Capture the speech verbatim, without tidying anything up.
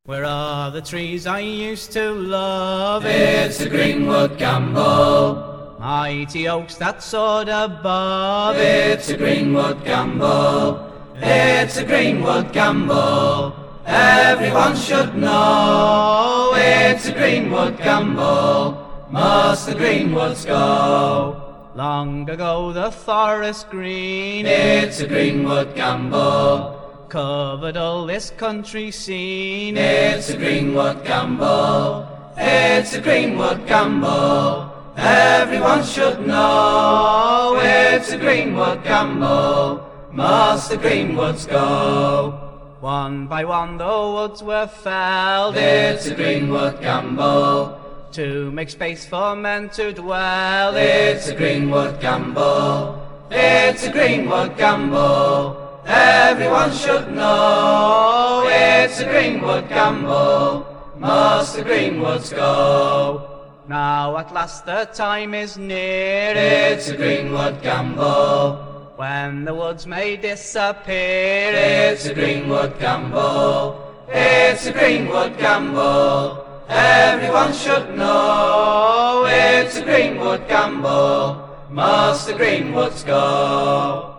Where are the trees I used to love? It's a greenwood gambol. Mighty oaks that soared above. It's a greenwood gambol. It's a greenwood gambol. Everyone should know. It's a greenwood gambol. Must the greenwoods go? Long ago the forest green, It's a greenwood gambol. covered all this country scene. It's a greenwood gambol. It's a greenwood gambol. Everyone should know. It's a greenwood gambol. Must the greenwoods go? One by one the woods were felled, It's a greenwood gambol. to make space for men to dwell. It's a greenwood gambol. It's a greenwood gambol. Everyone should know. It's a greenwood gambol. Must the greenwoods go? Now at last the time is near, It's a greenwood gambol. when the woods may disappear. It's a greenwood gambol. It's a greenwood gambol. Everyone should know. It's a greenwood gambol. Must the greenwoods go?